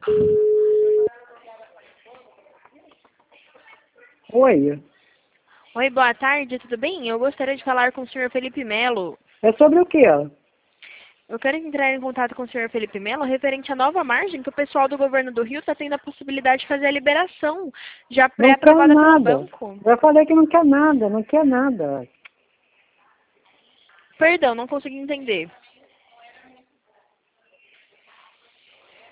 Oi, Oi, boa tarde, tudo bem? Eu gostaria de falar com o senhor Felipe Melo. é sobre o quê? Eu quero entrar em contato com o senhor Felipe Melo referente à nova margem que o pessoal do governo do Rio está tendo a possibilidade de fazer a liberação, já Não quer pré-aprovada pelo nada. banco. Já falei que não quer nada, não quer nada. Perdão, não consegui entender.